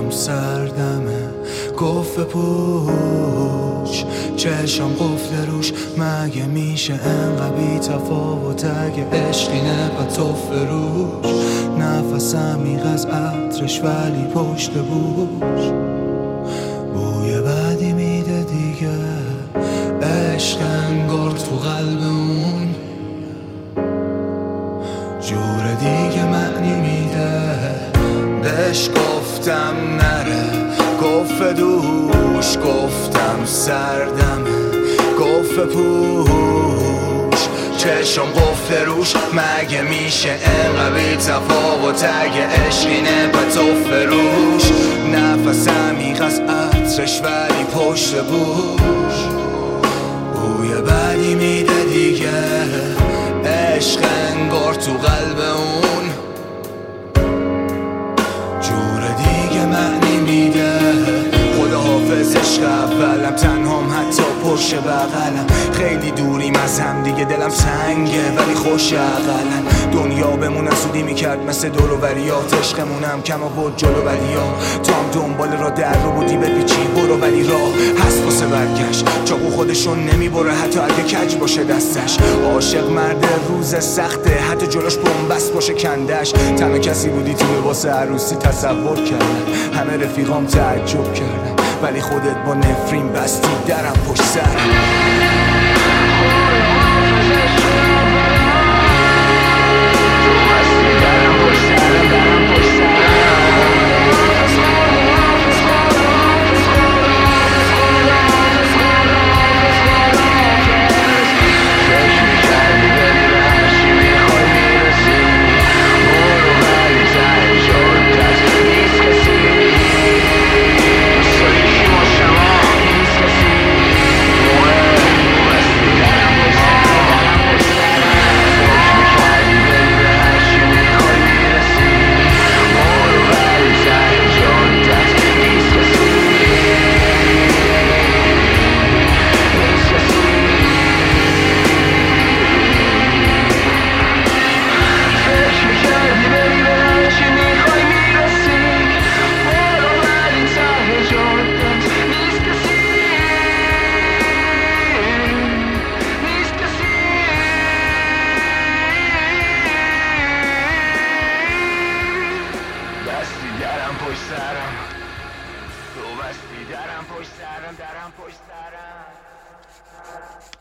هم سردمه، گفت پوش چشم قفل روش. مگه میشه انقدر بی تفاوت اگه عشقی نپتوف روش؟ نفس عمیق از عطرش ولی پشت بوش بوی بدی میده دیگه. عشق انگار تو قلب اون جور دیگه معنی میده. بهش گفتم نره، گفت دوش، گفتم سردمه، گفت پوش چشم قفل روش. مگه میشه انقدر بی تفاوت اگه عشقی نپتوف روش؟ نفس عمیق از عطرش ولی پشت بوش بوی بدی میده دیگه. عشق انگار تو قلب اون جور دیگه معنی میده. خداحافظ عشق اولم، تنهام حتی پشت بغلم. خیلی دوریم از هم دیگه، دلم سنگه ولی خوش اقلن. دنیا بمون سودی میکرد مثل دوروبریات، عشقمونم کم آورد جلو بدیا. تا هم دنبال را در رو بودی بپیچی برو، ولی راه هست واسه برگشت. چاقو خودشون نمیبره حتی اگه کج باشه دستش. عاشق مرد روز سخته حتی جلوش بنبست باشه کندش. تنها کسی بودی توی واسه عروسی تصور کردن، همه رفیقام تعجب کردن، ولی خودت با نفرین بستی درم پشت سرم. درم پشت سرم، تو بستی درم پشت سرم، درم پشت سرم.